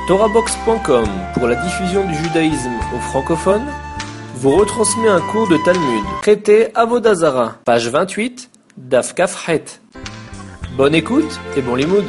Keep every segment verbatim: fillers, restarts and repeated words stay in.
Torahbox point com, pour la diffusion du judaïsme aux francophones, vous retransmet un cours de Talmud. Traité Avodah Zara, page vingt-huit, Daf Kafhet. Bonne écoute et bon limoud.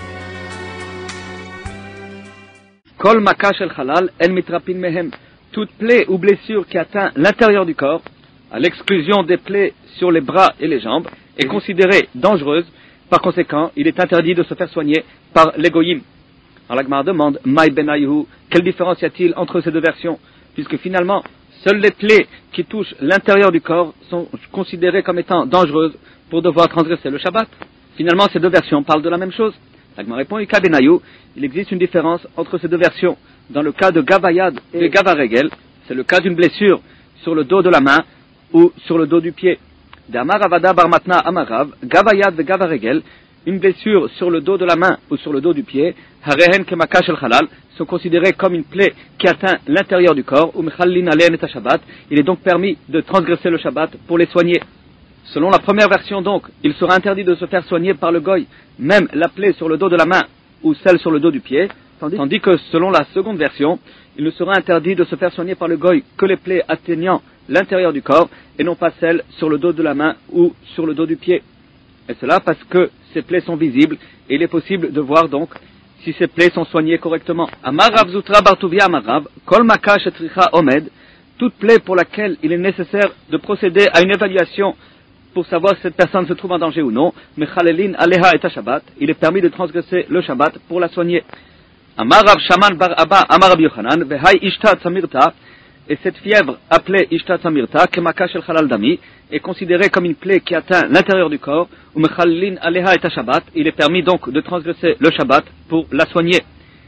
Kol maka shel halal en mitrapin mehem. Toute plaie ou blessure qui atteint l'intérieur du corps, à l'exclusion des plaies sur les bras et les jambes, est considérée dangereuse. Par conséquent, il est interdit de se faire soigner par les goyim. Alors la Gemara demande, Maï benayhu, quelle différence y a-t-il entre ces deux versions? Puisque finalement, seules les plaies qui touchent l'intérieur du corps sont considérées comme étant dangereuses pour devoir transgresser le Shabbat. Finalement, ces deux versions parlent de la même chose. La Gemara répond, Ika benayhu, il existe une différence entre ces deux versions. Dans le cas de Gavayad et Gavaregel, c'est le cas d'une blessure sur le dos de la main ou sur le dos du pied. De Amar Avada Bar Matna Amarav, Gavayad et Gavaregel, une blessure sur le dos de la main ou sur le dos du pied, Harehen Kemaka Shel Halal, sont considérées comme une plaie qui atteint l'intérieur du corps, ou Mechallin Alein et Shabbat. Il est donc permis de transgresser le Shabbat pour les soigner. Selon la première version donc, il sera interdit de se faire soigner par le goy, même la plaie sur le dos de la main ou celle sur le dos du pied, tandis que selon la seconde version, il ne sera interdit de se faire soigner par le goy que les plaies atteignant l'intérieur du corps et non pas celles sur le dos de la main ou sur le dos du pied. Et cela parce que ces plaies sont visibles et il est possible de voir donc si ces plaies sont soignées correctement. Amar Rav Zutra Bartuvia Amarav, Kol Maka Shetricha Omed, toute plaie pour laquelle il est nécessaire de procéder à une évaluation pour savoir si cette personne se trouve en danger ou non, Mechalelin Aleha et Shabbat, il est permis de transgresser le Shabbat pour la soigner. Amar Rav Shaman Bar Abba Amar Rabbi Yochanan, Vehai Ishta Tzamirta, et cette fièvre appelée Ishta Tzamirta, Kemaka Shel Halal Dami, est considérée comme une plaie qui atteint l'intérieur du corps, ou Mechalelin Aleha et Shabbat, il est permis donc de transgresser le Shabbat pour la soigner.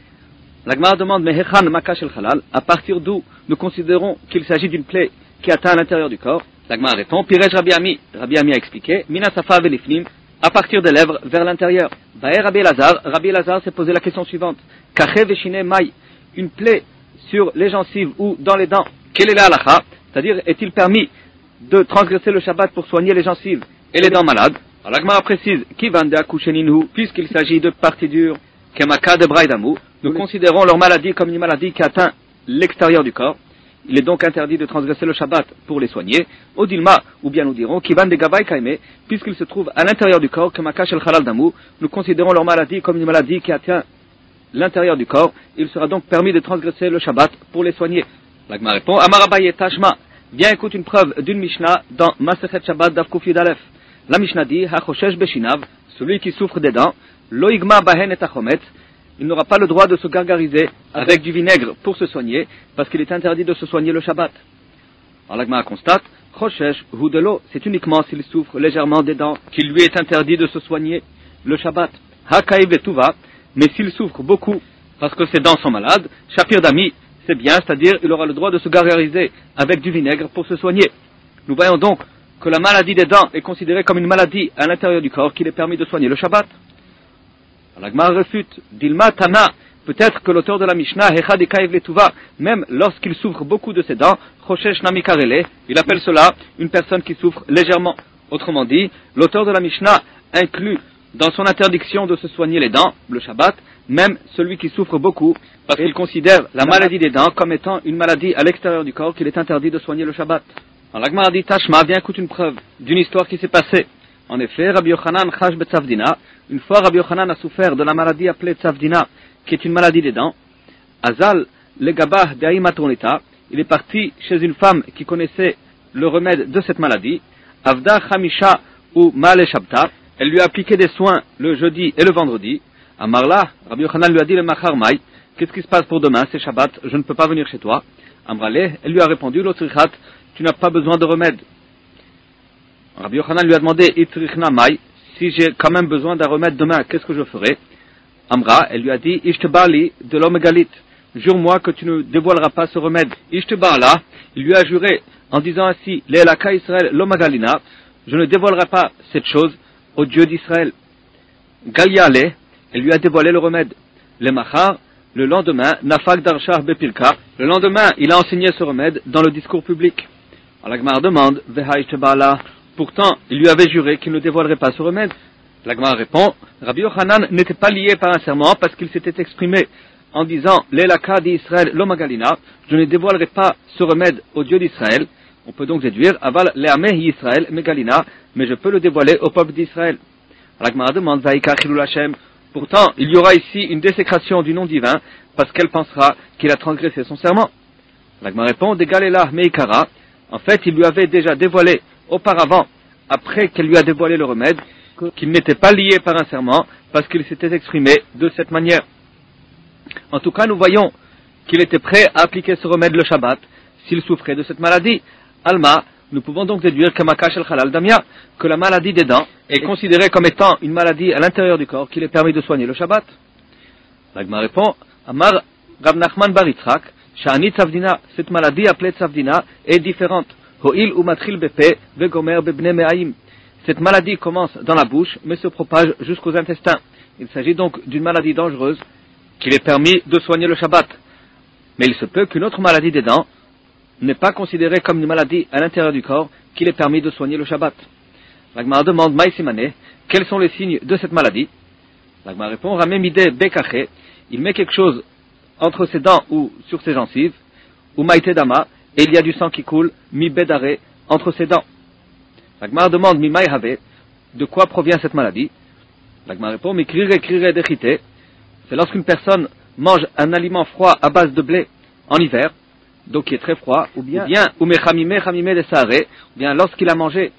La Gemara demande, Mehechan Maka Shel Halal, à partir d'où nous considérons qu'il s'agit d'une plaie qui atteint l'intérieur du corps? La Gemara répond, Pirej Rabbi Ami, Rabbi Ami a expliqué, Mina Safa Velifnim, à partir des lèvres vers l'intérieur. Baer Rabbi Elazar, Rabbi Elazar s'est posé la question suivante, Kache Veshine Mai, une plaie sur les gencives ou dans les dents, quelle est la halakha? C'est-à-dire, est-il permis de transgresser le Shabbat pour soigner les gencives et les dents malades? Alors la Gemara précise, Kivan de Akusheninu, puisqu'il s'agit de parties dures, Kemaka de Braidamu, nous considérons leur maladie comme une maladie qui atteint l'extérieur du corps. Il est donc interdit de transgresser le Shabbat pour les soigner. Odilma, ou bien nous dirons, Kivan de Gavai Kaime, puisqu'ils se trouvent à l'intérieur du corps, Kemaka Shel Halal Damu, nous considérons leur maladie comme une maladie qui atteint l'intérieur du corps. Il sera donc permis de transgresser le Shabbat pour les soigner. La Gemara répond, Amar Abaye Tashma, viens écoute une preuve d'une Mishnah dans Masechet Shabbat Daf Kuf Yud Aleph. La Mishnah dit, HaChoshesh Beshinav, celui qui souffre des dents, Lo Igma Bahen et Achometz, il n'aura pas le droit de se gargariser avec du vinaigre pour se soigner, parce qu'il est interdit de se soigner le Shabbat. Alors la Gemara constate, Choshesh hu de l'eau, c'est uniquement s'il souffre légèrement des dents qu'il lui est interdit de se soigner le Shabbat. Hakaïv et Tuva, mais s'il souffre beaucoup parce que ses dents sont malades, Shapir Dami, c'est bien, c'est-à-dire il aura le droit de se gargariser avec du vinaigre pour se soigner. Nous voyons donc que la maladie des dents est considérée comme une maladie à l'intérieur du corps qu'il est permis de soigner le Shabbat. La Gemara refute, Dilma Tana, peut-être que l'auteur de la Mishnah, Hechad Ekaïv Letuva, même lorsqu'il souffre beaucoup de ses dents, Choshesh Nami Karele, il appelle cela une personne qui souffre légèrement. Autrement dit, l'auteur de la Mishnah inclut dans son interdiction de se soigner les dents, le Shabbat, même celui qui souffre beaucoup, parce qu'il considère la maladie des dents comme étant une maladie à l'extérieur du corps qu'il est interdit de soigner le Shabbat. Alors la Gemara dit, Tashma, viens écoute une preuve d'une histoire qui s'est passée. En effet, Rabbi Yochanan Chash Betzavdina, une fois Rabbi Yochanan a souffert de la maladie appelée Tzavdina, qui est une maladie des dents. Azal Legabah De'imatronita, il est parti chez une femme qui connaissait le remède de cette maladie. Avda Chamisha ou Male Shabta, elle lui a appliqué des soins le jeudi et le vendredi. Amarla, Rabbi Yochanan lui a dit le Machar Mai, qu'est-ce qui se passe pour demain, c'est Shabbat, je ne peux pas venir chez toi. Amrale, elle lui a répondu, l'Otrichat, tu n'as pas besoin de remède. Rabbi Yochanan lui a demandé, Itrichna Mai, si j'ai quand même besoin d'un remède demain, qu'est-ce que je ferai? Amra, elle lui a dit, Ishtebali de l'Omegalit, jure-moi que tu ne dévoileras pas ce remède. Ishtebala, il lui a juré en disant ainsi, Le'elaka Israël l'Omegalina, je ne dévoilerai pas cette chose au Dieu d'Israël. Galiale, elle lui a dévoilé le remède. Le Machar, le lendemain, Nafak Darshar Bepilka, le lendemain, il a enseigné ce remède dans le discours public. Alors la Gemara demande, Veha Ishtebala, pourtant, il lui avait juré qu'il ne dévoilerait pas ce remède. La Gemara répond, Rabbi Yochanan n'était pas lié par un serment parce qu'il s'était exprimé en disant l'Elaka d'Israël l'Omagalina, je ne dévoilerai pas ce remède au Dieu d'Israël. On peut donc déduire Aval Le'ameh Yisraël Megalina, mais je peux le dévoiler au peuple d'Israël. La Gemara demande Vaïka Chilul Hashem. Pourtant, il y aura ici une désécration du nom divin parce qu'elle pensera qu'il a transgressé son serment. La Gemara répond Degalela Meikara. En fait, il lui avait déjà dévoilé auparavant, après qu'elle lui a dévoilé le remède, qu'il n'était pas lié par un serment parce qu'il s'était exprimé de cette manière. En tout cas, nous voyons qu'il était prêt à appliquer ce remède le Shabbat s'il souffrait de cette maladie. Alma, nous pouvons donc déduire que Makash el-Khalal Damia, que la maladie des dents est considérée comme étant une maladie à l'intérieur du corps qu'il est permis de soigner le Shabbat. L'Agma répond, Amar Rav Nachman bar Yitzhak, Sha'ani Tzavdina, cette maladie appelée Tzavdina est différente. Ho'il ou matril bepe, vegomer bebne me'aim. Cette maladie commence dans la bouche, mais se propage jusqu'aux intestins. Il s'agit donc d'une maladie dangereuse qu'il est permis de soigner le Shabbat. Mais il se peut qu'une autre maladie des dents n'est pas considérée comme une maladie à l'intérieur du corps qu'il est permis de soigner le Shabbat. L'Agma demande Maïsimane, quels sont les signes de cette maladie? L'Agma répond Ramé Mideh Bekaché, il met quelque chose entre ses dents ou sur ses gencives, ou Maïté Dama, et il y a du sang qui coule, Mi Bedare, entre ses dents. L'Agma demande Mi Maïhave, de quoi provient cette maladie? L'Agma répond Mi Krire Krire Dechite, c'est lorsqu'une personne mange un aliment froid à base de blé en hiver, donc qui est très froid, ou bien, ou mechamime chamime de saare, ou bien lorsqu'il a mangé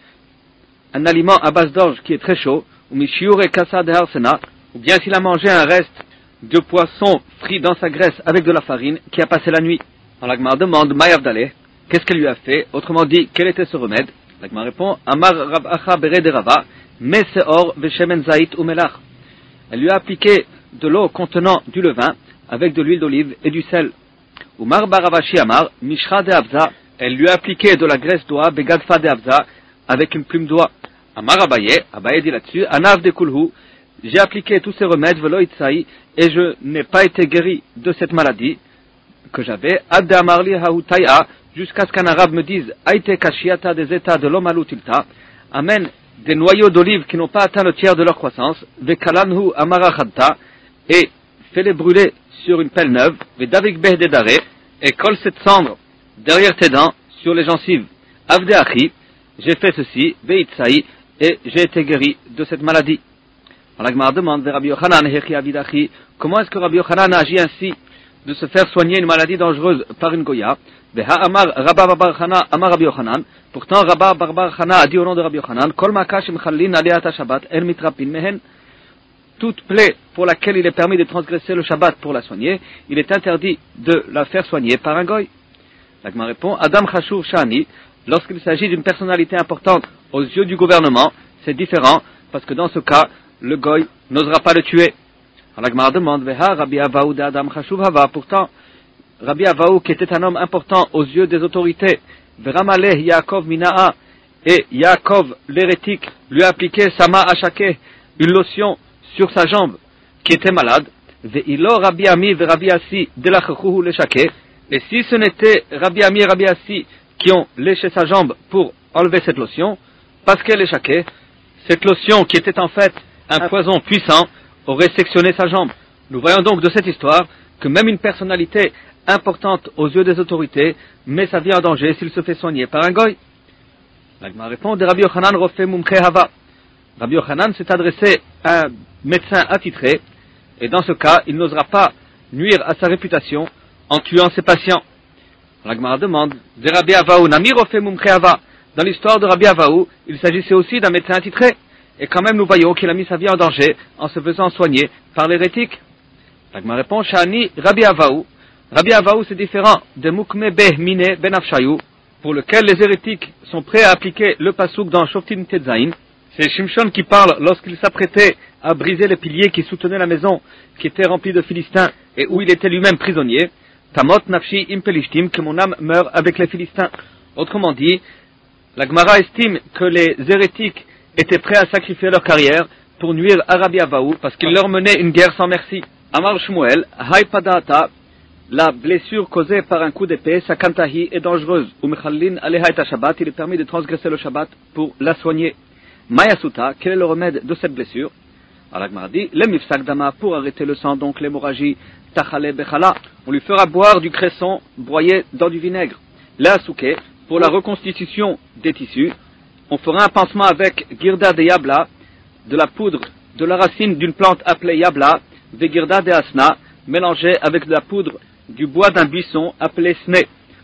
un aliment à base d'orge qui est très chaud, ou mishiure kasa de harsena, ou bien s'il a mangé un reste de poisson frit dans sa graisse avec de la farine qui a passé la nuit. Alors l'Agma demande Mayavdale, qu'est-ce qu'elle lui a fait? Autrement dit, quel était ce remède? L'Agma répond Amar Rab Acha Bere de Rava, Meseor veshemen zait ou melach. Elle lui a appliqué de l'eau contenant du levain avec de l'huile d'olive et du sel. Umar Baravashi Amar, Mishra de Abza, elle lui a appliqué de la graisse d'oie, Begadfa de Abza, avec une plume d'oie. Amar Abaye, Abaye dit là-dessus, Anav de Kulhu, j'ai appliqué tous ces remèdes, Velo Itzaï, et je n'ai pas été guéri de cette maladie que j'avais, Ad de Amarli Hautaya, jusqu'à ce qu'un arabe me dise, Aite Kashiata des états de l'Omalutilta, amène des noyaux d'olive qui n'ont pas atteint le tiers de leur croissance, Vekalanhu Amarachadta, et fais-les brûler sur une pelle neuve, Vedavik Behdedare, et colle cette cendre derrière tes dents sur les gencives. Avde Achi, j'ai fait ceci, Veitsaï, et j'ai été guéri de cette maladie. Alors la Gemara demande, Rabbi Yochanan, Hechi Avidachi, comment est-ce que Rabbi Yochanan agit ainsi de se faire soigner une maladie dangereuse par une goya? Veha Amar Rabba Bar Chana Amar Rabbi Yochanan, pourtant Rabba Bar Chana a dit au nom de Rabbi Yochanan, Kol Makash Mchallin Aliata Shabbat, El Mitrapin Mehen, toute plaie pour laquelle il est permis de transgresser le Shabbat pour la soigner, il est interdit de la faire soigner par un goy. La Gemara répond, Adam Chashur Shani, lorsqu'il s'agit d'une personnalité importante aux yeux du gouvernement, c'est différent, parce que dans ce cas, le goy n'osera pas le tuer. Alors la Gemara demande, Veha Rabbi Avaou de Adam Chashuv Hava, pourtant, Rabbi Avaou, qui était un homme important aux yeux des autorités, Veramaleh Yaakov Mina'a, et Yaakov l'hérétique lui a appliqué Sama Ashake, une lotion sur sa jambe, qui était malade, Ve'ilo Rabbi Ami ve Rabbi Assi delachachuhu leshake, et si ce n'était Rabbi Ami et Rabbi Assi qui ont léché sa jambe pour enlever cette lotion, parce qu'elle échaquait, cette lotion qui était en fait un poison puissant aurait sectionné sa jambe. Nous voyons donc de cette histoire que même une personnalité importante aux yeux des autorités met sa vie en danger s'il se fait soigner par un goy. L'Agma répond de Rabbi Yochanan Rofe Mumche Hava. Rabbi Yochanan s'est adressé à un médecin attitré, et dans ce cas, il n'osera pas nuire à sa réputation en tuant ses patients. L'Agma demande de Rabbi Avaou Nami Rofe Mumche Hava. Dans l'histoire de Rabbi Avaou, il s'agissait aussi d'un médecin attitré, et quand même nous voyons qu'il a mis sa vie en danger en se faisant soigner par l'hérétique. L'Agma répond Shani Rabbi Avaou. Rabbi Avaou c'est différent de Mukme Beh Mine Ben Afshayou, pour lequel les hérétiques sont prêts à appliquer le pasouk dans Shoftim Tetzain. C'est Shimshon qui parle lorsqu'il s'apprêtait à briser les piliers qui soutenaient la maison qui était remplie de Philistins et où il était lui-même prisonnier. Tamot Nafshi Impelishtim, que mon âme meurt avec les Philistins. Autrement dit, la Gemara estime que les hérétiques étaient prêts à sacrifier leur carrière pour nuire à Rabbi Avaou parce qu'il leur menait une guerre sans merci. Amar Shmuel, Haipadata, la blessure causée par un coup d'épée, Sakantahi, est dangereuse. Umechallin Aleha et Shabbat, il est permis de transgresser le Shabbat pour la soigner. Mayasuta, quel est le remède de cette blessure? Alors la Gemara dit, le mifsak dama, pour arrêter le sang, donc l'hémorragie, tachale bechala. On lui fera boire du cresson broyé dans du vinaigre. Leasuke, pour la reconstitution des tissus, on fera un pansement avec girda de yabla, de la poudre de la racine d'une plante appelée yabla, vegirda de asna, mélangée avec de la poudre du bois d'un buisson appelé sne.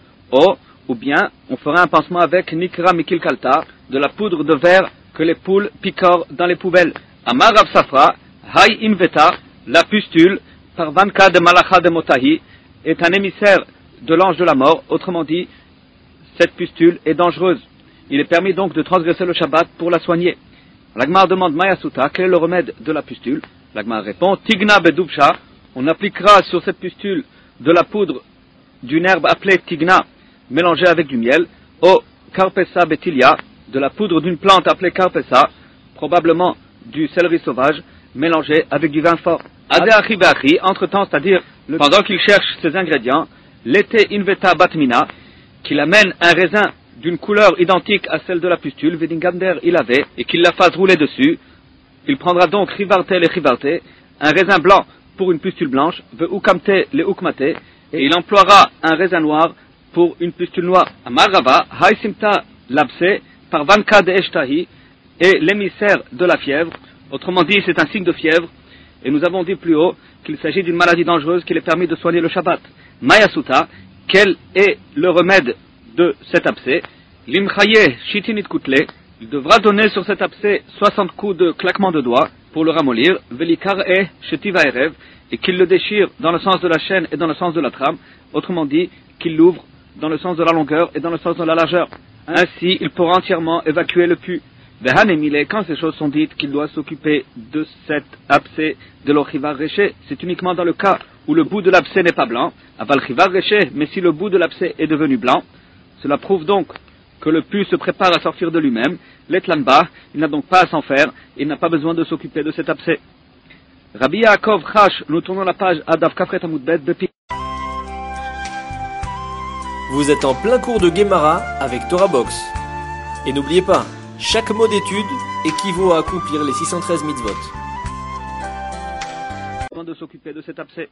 O, ou bien, on fera un pansement avec nikra mikilkalta, de la poudre de verre que les poules picorent dans les poubelles. Amar Rav Safra, hay inveta, la pustule, par Vanka de Malacha de Motahi, est un émissaire de l'ange de la mort. Autrement dit, cette pustule est dangereuse. Il est permis donc de transgresser le Shabbat pour la soigner. L'Agmar demande Mayasuta, quel est le remède de la pustule? L'Agmar répond, Tigna bedubsha, on appliquera sur cette pustule de la poudre d'une herbe appelée Tigna, mélangée avec du miel, au Carpessa betilia, de la poudre d'une plante appelée Carpessa, probablement du céleri sauvage, mélangé avec du vin fort. Ade achi beachi, entre-temps, c'est-à-dire pendant qu'il cherche ses ingrédients, l'été inveta batmina, qu'il amène un raisin d'une couleur identique à celle de la pustule, vedingander il avait, et qu'il la fasse rouler dessus. Il prendra donc rivarte les rivarte, un raisin blanc pour une pustule blanche, ve ukamte les ukmate, et il emploiera un raisin noir pour une pustule noire. Amar Rava, haisimta labse, par vanka de eshtahi, et l'émissaire de la fièvre. Autrement dit, c'est un signe de fièvre, et nous avons dit plus haut qu'il s'agit d'une maladie dangereuse qu'il est permis de soigner le Shabbat. Mayasuta, quel est le remède de cet abcès? Limchaye shitinit kutle, il devra donner sur cet abcès soixante coups de claquement de doigts pour le ramollir, velikar e shetiva erev, et qu'il le déchire dans le sens de la chaîne et dans le sens de la trame, autrement dit, qu'il l'ouvre dans le sens de la longueur et dans le sens de la largeur. Ainsi, il pourra entièrement évacuer le pus. Vehanemile, quand ces choses sont dites qu'il doit s'occuper de cet abcès de l'ochivar reché, c'est uniquement dans le cas où le bout de l'abcès n'est pas blanc, aval chivar reché, mais si le bout de l'abcès est devenu blanc, cela prouve donc que le pus se prépare à sortir de lui-même. L'etlanba, il n'a donc pas à s'en faire, il n'a pas besoin de s'occuper de cet abcès. Rabbi Yaakov Chash, nous tournons la page Adav Kafret Amudbet Bepi. Vous êtes en plein cours de Gemara avec Torah Box. Et n'oubliez pas, chaque mot d'étude équivaut à accomplir les six cent treize mitzvot. De s'occuper de cet abcès.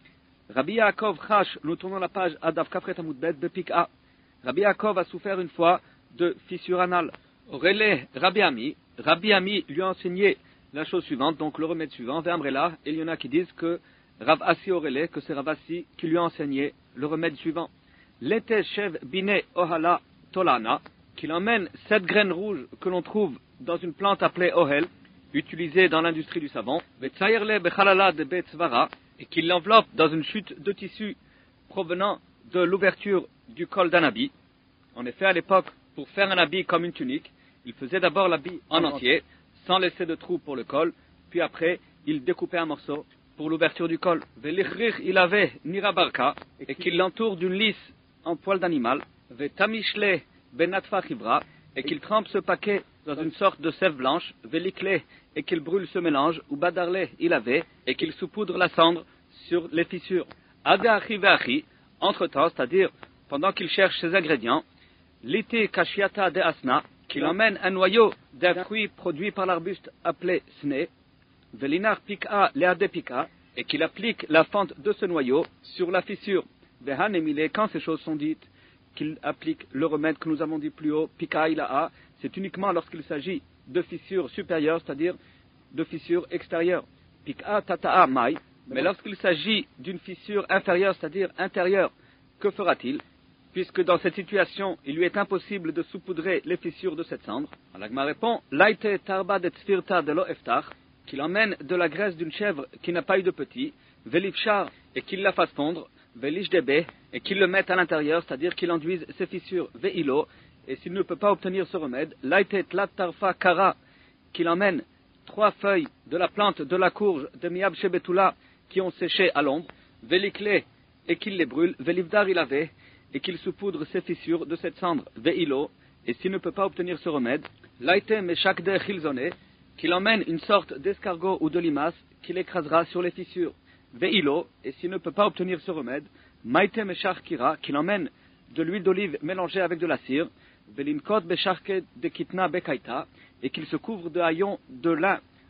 Rabbi Yaakov Chash, nous tournons la page Adav Kafret Amudbet Bepik A. Rabbi Yaakov a souffert une fois de fissure anale. Aurélé Rabbi Ami, Rabbi Ami lui a enseigné la chose suivante, donc le remède suivant, Ve'amrela, et il y en a qui disent que Rav Assi Aurélé, que c'est Rav Assi qui lui a enseigné le remède suivant. L'été chev bine ohala tolana, qu'il emmène sept graines rouges que l'on trouve dans une plante appelée ohel, utilisée dans l'industrie du savon, ve'tsayerle bechalala de betzvara, et qu'il l'enveloppe dans une chute de tissu provenant de l'ouverture du col d'un habit. En effet, à l'époque, pour faire un habit comme une tunique, il faisait d'abord l'habit en entier, sans laisser de trou pour le col, puis après, il découpait un morceau pour l'ouverture du col. Ve'lichrich il avait nirabarka, et qu'il l'entoure d'une lisse en poil d'animal, ve'tamishle benatfa chibra, et qu'il trempe ce paquet dans une sorte de sève blanche, ve'likle, et qu'il brûle ce mélange, ou badarle il avait, et qu'il saupoudre la cendre sur les fissures. Adachi ve'achi, entre-temps, c'est-à-dire pendant qu'il cherche ses ingrédients, l'été kashiata de asna, qu'il emmène un noyau d'un fruit produit par l'arbuste appelé sne, velinar pika leade pika, et qu'il applique la fente de ce noyau sur la fissure. Vehanemile, quand ces choses sont dites, qu'il applique le remède que nous avons dit plus haut, pika ilaha, c'est uniquement lorsqu'il s'agit de fissures supérieures, c'est-à-dire de fissures extérieures. Pika tata'a mai, mais lorsqu'il s'agit d'une fissure inférieure, c'est-à-dire intérieure, que fera-t-il? Puisque dans cette situation, il lui est impossible de saupoudrer les fissures de cette cendre. L'Agma répond, Laite tarba de tzvirta de lo eftach, qu'il emmène de la graisse d'une chèvre qui n'a pas eu de petit, velifchar, et qu'il la fasse fondre, velishdebe, et qu'il le mette à l'intérieur, c'est-à-dire qu'il enduise ses fissures, veilo, et s'il ne peut pas obtenir ce remède, Laite tlat tarfa kara, qu'il emmène trois feuilles de la plante de la courge de miab shebetula qui ont séché à l'ombre, velikle, et qu'il les brûle, velivdar il avait, et qu'il saupoudre ses fissures de cette cendre, veilo, et s'il ne peut pas obtenir ce remède, laite meshak de chilzone, qu'il emmène une sorte d'escargot ou de limace qu'il écrasera sur les fissures, veilo, et s'il ne peut pas obtenir ce remède, maite meshach kira, qu'il emmène de l'huile d'olive mélangée avec de la cire, velimkot besharke de kitna bekaita, et qu'il se couvre de haillons de lin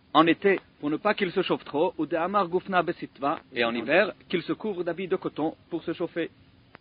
en été pour ne pas qu'il se chauffe trop, ou de amar gufna besitva, et en hiver qu'il se couvre d'habits de coton pour se chauffer.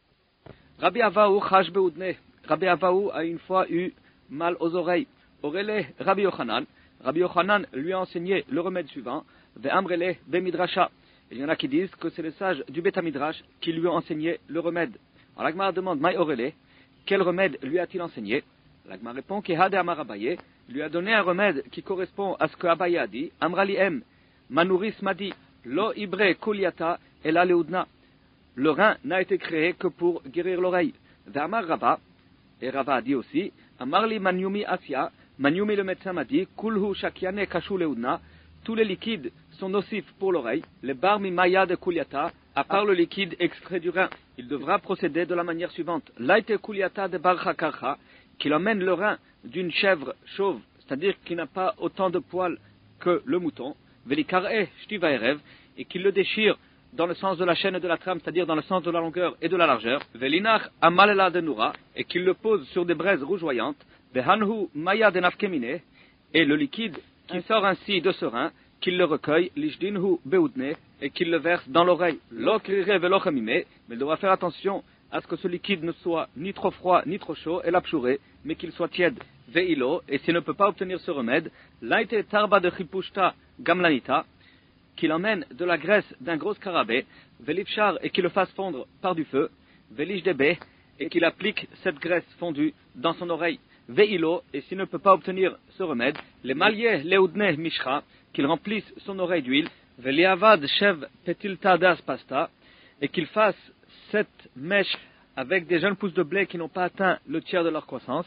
Rabbi Avaou chash beudne. Rabbi Avaou a une fois eu mal aux oreilles. Orele Rabbi Yochanan. Rabbi Yochanan lui a enseigné le remède suivant. Ve'amrele bemidrasha. Il y en a qui disent que c'est le sage du Beth Midrash qui lui a enseigné le remède. Alors la Gemara demande Maï Orele, quel remède lui a-t-il enseigné? La Gemara répond qu'Ehad Amar Abaye lui a donné un remède qui correspond à ce que Abaye a dit. Amrali em, Manouris m'a dit, Lo ibre kuliata ela leudna. Le rein n'a été créé que pour guérir l'oreille. Ve'amar Rabba, et Rabba a dit aussi, Amarli Manyumi Asya, Manyumi le médecin m'a dit, Kulhu shakiane kashu leudna. Tous les liquides sont nocifs pour l'oreille. Les barmi maya de kuliata, à part le liquide extrait du rein, il devra procéder de la manière suivante. Laite kuliata de barcha karcha, qu'il emmène le rein d'une chèvre chauve, c'est-à-dire qui n'a pas autant de poils que le mouton, velikareh shtiva erev, et qu'il le déchire dans le sens de la chaîne et de la trame, c'est-à-dire dans le sens de la longueur et de la largeur, velinach amalela de noura, et qu'il le pose sur des braises rougeoyantes, vehanhu maya de nafkemine, et le liquide qui sort ainsi de ce rein, qu'il le recueille, lishdinhu beudne, et qu'il le verse dans l'oreille. L'okrire velochamime, mais il devra faire attention à ce que ce liquide ne soit ni trop froid ni trop chaud, et l'apchouré, mais qu'il soit tiède. Veilo, et s'il ne peut pas obtenir ce remède, laite tarba de chipushta gamlanita, qu'il emmène de la graisse d'un gros scarabée, velipchar, et qu'il le fasse fondre par du feu, velishdebe, et qu'il applique cette graisse fondue dans son oreille. Veilo, et s'il ne peut pas obtenir ce remède, les maliers leudne mishra, qu'il remplisse son oreille d'huile, veliavad shev petilta das pasta, et qu'il fasse cette mèche avec des jeunes pousses de blé qui n'ont pas atteint le tiers de leur croissance,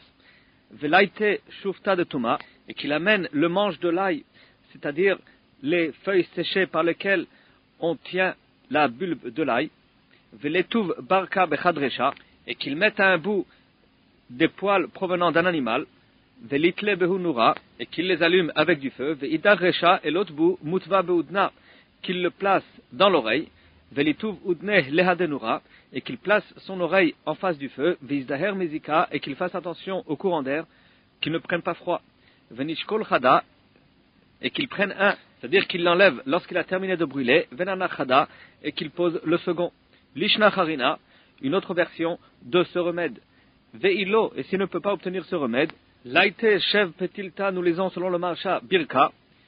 velaite shufta de toma, et qu'il amène le manche de l'ail, c'est-à-dire les feuilles séchées par lesquelles on tient la bulbe de l'ail, veletuv barka bechadresha, et qu'il mette à un bout des poils provenant d'un animal, velitle behunura, et qu'il les allume avec du feu, veidar resha, et l'autre bout, mutva beudna, qu'il le place dans l'oreille, velituv udne lehadenura, et qu'il place son oreille en face du feu, veizdaher mezika, et qu'il fasse attention au courant d'air, qu'il ne prenne pas froid, venishkol chada, et qu'il prenne un, c'est-à-dire qu'il l'enlève lorsqu'il a terminé de brûler, venana chada, et qu'il pose le second, lishna charina, une autre version de ce remède. Veilo, et s'il ne peut pas obtenir ce remède, laite shev petilta, nous lisons selon le marcha birka,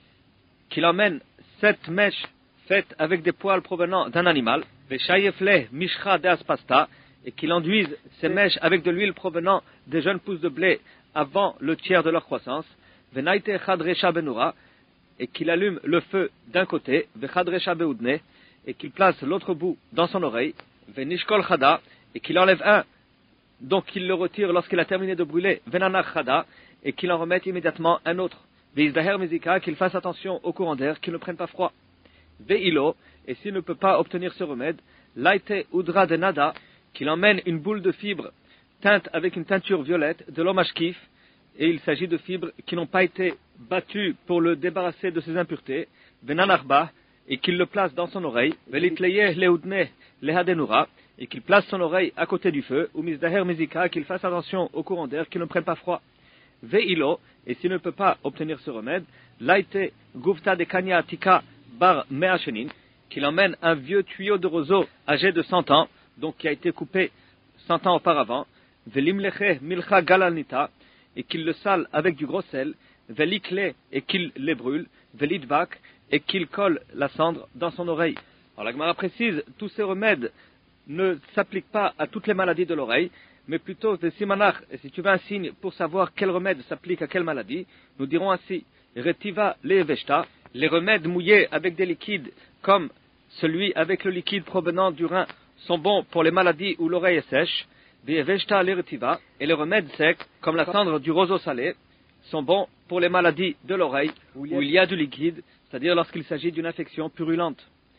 qu'il emmène cette mèche faite avec des poils provenant d'un animal, veshayefle mishcha das pasta, et qu'il enduise ces mèches avec de l'huile provenant des jeunes pousses de blé avant le tiers de leur croissance, venaite chadresha benura, et qu'il allume le feu d'un côté, vechadresha beudne, et qu'il place l'autre bout dans son oreille, venishkol chada, et qu'il enlève un, donc qu'il le retire lorsqu'il a terminé de brûler, venanach chada, et qu'il en remette immédiatement un autre, veizdaher mezika, qu'il fasse attention au courant d'air, qu'il ne prenne pas froid. Veilo, et s'il ne peut pas obtenir ce remède, laite udra de nada, qu'il emmène une boule de fibres teinte avec une teinture violette de l'omashkif, et il s'agit de fibres qui n'ont pas été battues pour le débarrasser de ses impuretés, venanarba, et qu'il le place dans son oreille, velitleye leudne lehadenura, et qu'il place son oreille à côté du feu, ou misdaher mezika, qu'il fasse attention au courant d'air, qu'il ne prenne pas froid. Veilo, et s'il ne peut pas obtenir ce remède, laite gufta de kanya tika bar meachenin, qu'il emmène un vieux tuyau de roseau âgé de cent ans, donc qui a été coupé cent ans auparavant, velimleche milcha galalnita, et qu'il le sale avec du gros sel, velikle, et qu'il les brûle, velidbak, et qu'il colle la cendre dans son oreille. Alors la Gemara précise, tous ces remèdes ne s'appliquent pas à toutes les maladies de l'oreille, mais plutôt des simanach, et si tu veux un signe pour savoir quel remède s'applique à quelle maladie, nous dirons ainsi, retiva leveshta, les remèdes mouillés avec des liquides, comme celui avec le liquide provenant du rein, sont bons pour les maladies où l'oreille est sèche, veshta le retiva, et les remèdes secs, comme la cendre du roseau salé, sont bons pour les maladies de l'oreille, où il y a du liquide, c'est-à-dire lorsqu'il s'agit d'une infection purulente.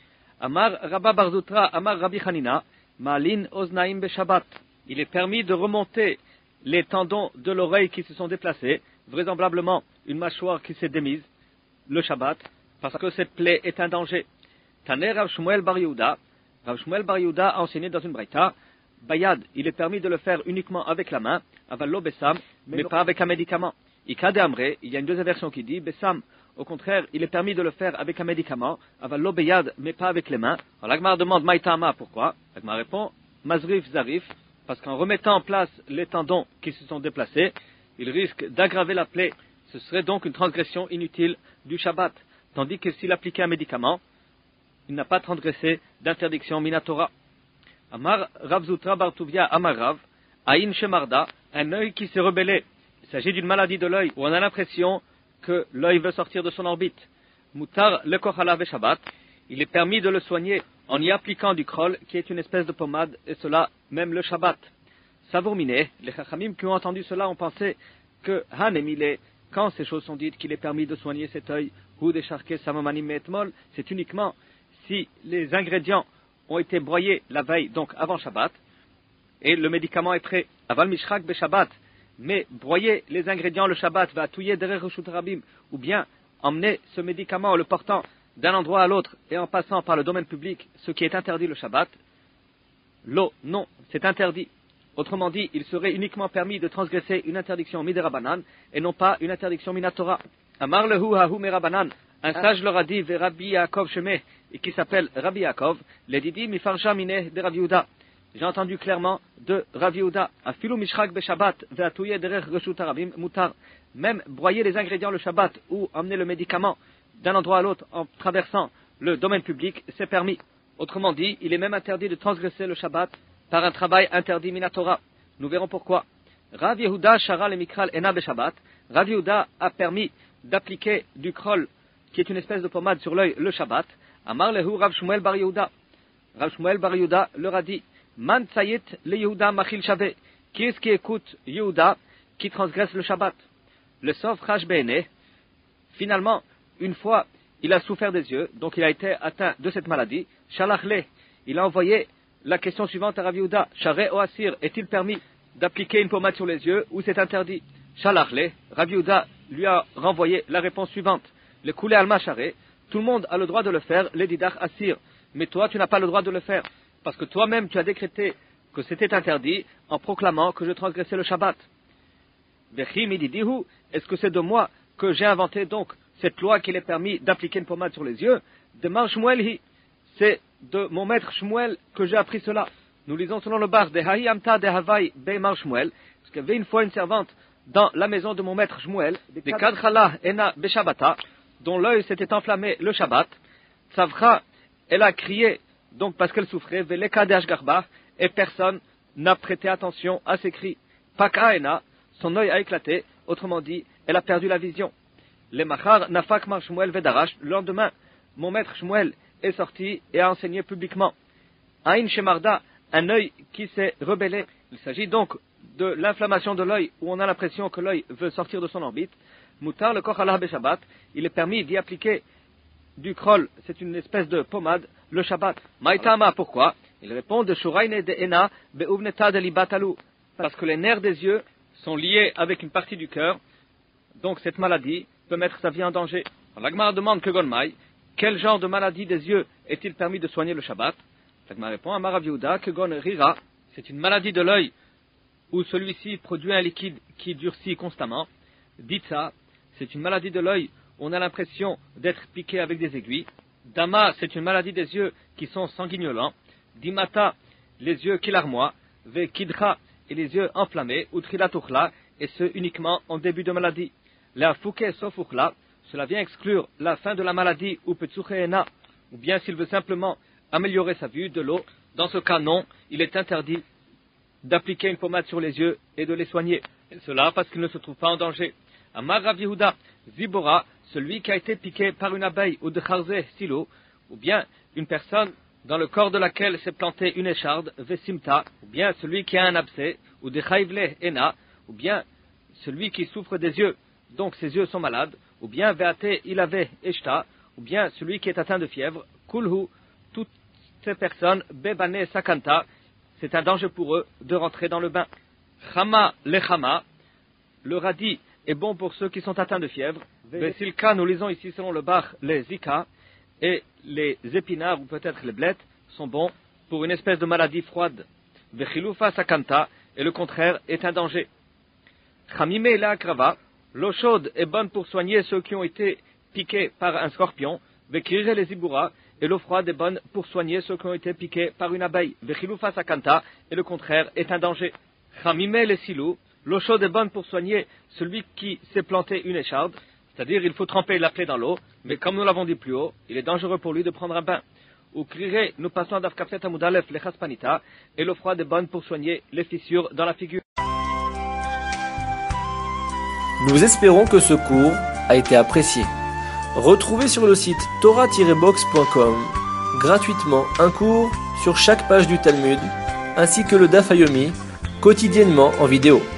Amar Rabba Barzutra, Amar Rabbi Hanina, Malin Oznaim Beshabbat. Il est permis de remonter les tendons de l'oreille qui se sont déplacés, vraisemblablement une mâchoire qui s'est démise, le Shabbat, parce que cette plaie est un danger. Taner Rav Shmuel Bar Yehuda, Rav Shmuel Bar Yehuda a enseigné dans une braïta, Bayad, il est permis de le faire uniquement avec la main, aval lo besam, mais pas avec un médicament. Ika de Amre, il y a une deuxième version qui dit Bessam. Au contraire, il est permis de le faire avec un médicament, aval l'obeyad, mais pas avec les mains. Alors l'Agmar demande Maïtama, pourquoi? L'Agmar répond Mazrif Zarif, parce qu'en remettant en place les tendons qui se sont déplacés, il risque d'aggraver la plaie. Ce serait donc une transgression inutile du Shabbat. Tandis que s'il appliquait un médicament, il n'a pas transgressé d'interdiction minatora. Amar Rav Zutra Bar Tuvia Amar Rav, Aïn Shemarda, un œil qui s'est rebellé. Il s'agit d'une maladie de l'œil où on a l'impression que l'œil veut sortir de son orbite. Mutar le kochalav et Shabbat, il est permis de le soigner en y appliquant du krol, qui est une espèce de pommade, et cela même le Shabbat. Savourminé, les chachamim qui ont entendu cela ont pensé que Hanemile, quand ces choses sont dites qu'il est permis de soigner cet œil, ou d'écharquer samamanim etmol, c'est uniquement si les ingrédients ont été broyés la veille, donc avant Shabbat, et le médicament est prêt. Aval mishrak be Shabbat, mais broyer les ingrédients le Shabbat va touiller derrière Reshut Rabim, ou bien emmener ce médicament en le portant d'un endroit à l'autre et en passant par le domaine public, ce qui est interdit le Shabbat. L'eau, non, c'est interdit. Autrement dit, il serait uniquement permis de transgresser une interdiction miderabanan et non pas une interdiction minatora. Amar lehu hahu merabanan, un sage leur a dit ve Rabbi Yaakov Shemeh, et qui s'appelle Rabbi Yaakov, les didi mifarsha mineh de Rabbi Yehuda. J'ai entendu clairement de Rav Yehuda, afilu mishrak be Shabbat ve'atouye derech reshut harabim mutar, même broyer les ingrédients le Shabbat ou emmener le médicament d'un endroit à l'autre en traversant le domaine public, c'est permis. Autrement dit, il est même interdit de transgresser le Shabbat par un travail interdit minatora. Nous verrons pourquoi. Rav Yehuda shara le mikral ena be Shabbat. Rav Yehuda a permis d'appliquer du krol, qui est une espèce de pommade sur l'œil, le Shabbat. Amar lehu Rav Shmuel bar Yehuda. Rav Shmuel bar Yehuda leur a dit Man tsayit le Yehuda machil shaveh. Qui est-ce qui écoute Yehuda qui transgresse le Shabbat? Le Sof Chash Be'eneh. Finalement, une fois, il a souffert des yeux, donc il a été atteint de cette maladie. Shalachle, il a envoyé la question suivante à Rav Yehuda. Shareh o asir, est-il permis d'appliquer une pommade sur les yeux ou c'est interdit? Shalachle, Rav Yehuda lui a renvoyé la réponse suivante. Le koulé alma shareh, tout le monde a le droit de le faire, le didach asir. Mais toi, tu n'as pas le droit de le faire. Parce que toi-même, tu as décrété que c'était interdit en proclamant que je transgressais le Shabbat. Vechi mididihu, est-ce que c'est de moi que j'ai inventé donc cette loi qu'il est permis d'appliquer une pommade sur les yeux? De Mar Shmuel, c'est de mon maître Shmuel que j'ai appris cela. Nous lisons selon le bar de Hahi Amta de Havai Be Mar Shmuel, parce qu'il y avait une fois une servante dans la maison de mon maître Shmuel, de Kadchala Ena Beshabata, dont l'œil s'était enflammé le Shabbat. Tzavcha, elle a crié donc parce qu'elle souffrait, et personne n'a prêté attention à ses cris. Pakaena, son œil a éclaté, autrement dit, elle a perdu la vision. Le machar nafak mar Shmuel vedarash, le lendemain, mon maître Shmuel est sorti et a enseigné publiquement. Aïn shemarda, un œil qui s'est rebellé. Il s'agit donc de l'inflammation de l'œil où on a l'impression que l'œil veut sortir de son orbite. Mutar le kochalah be Shabbat, il est permis d'y appliquer du krol, c'est une espèce de pommade, le Shabbat. Maïtama, pourquoi? Il répond de Shuraine de Ena be'uvneta de libatalu, parce que les nerfs des yeux sont liés avec une partie du cœur, donc cette maladie peut mettre sa vie en danger. L'Agmar demande que Gonmaï, quel genre de maladie des yeux est-il permis de soigner le Shabbat? L'Agmar répond à Marav Yehuda que Gon Rira, c'est une maladie de l'œil où celui-ci produit un liquide qui durcit constamment. Ditsa, c'est une maladie de l'œil où on a l'impression d'être piqué avec des aiguilles. Dama, c'est une maladie des yeux qui sont sanguinolents. Dimata, les yeux qui larmoient. Ve Kidra, et les yeux enflammés. Utrilatuchla, et ce uniquement en début de maladie. La Fouke Sofuchla, cela vient exclure la fin de la maladie ou Petsucheena, ou bien s'il veut simplement améliorer sa vue de l'eau. Dans ce cas, non, il est interdit d'appliquer une pommade sur les yeux et de les soigner. Et cela parce qu'il ne se trouve pas en danger. Amar Rav Yehuda, Zibora, celui qui a été piqué par une abeille ou de Charzeh silo, ou bien une personne dans le corps de laquelle s'est plantée une écharde, Vesimta, ou bien celui qui a un abcès, ou de Chaivle Ena, ou bien celui qui souffre des yeux, donc ses yeux sont malades, ou bien Veate Ilave Eshta, ou bien celui qui est atteint de fièvre, Kulhu, toutes ces personnes, Bebane Sakanta, c'est un danger pour eux de rentrer dans le bain. Chama Lechama, le radis est bon pour ceux qui sont atteints de fièvre. Vesilka, nous lisons ici selon le bar, les zika, et les épinards, ou peut-être les blettes, sont bons pour une espèce de maladie froide. Vechilufa sakanta, et le contraire est un danger. Chamime la akrava, L'eau chaude est bonne pour soigner ceux qui ont été piqués par un scorpion, vekiré les ibura, et l'eau froide est bonne pour soigner ceux qui ont été piqués par une abeille, vechilufa sakanta, et le contraire est un danger. Chamime les silou, l'eau chaude est bonne pour soigner celui qui s'est planté une écharde, c'est-à-dire il faut tremper la plaie dans l'eau, mais comme nous l'avons dit plus haut, il est dangereux pour lui de prendre un bain. Ou crier, nous passons d'Afkafet à Moudalef, les chaspanita, et l'eau froide est bonne pour soigner les fissures dans la figure. Nous espérons que ce cours a été apprécié. Retrouvez sur le site torah tiret box point com gratuitement un cours sur chaque page du Talmud, ainsi que le Daf Yomi, quotidiennement en vidéo.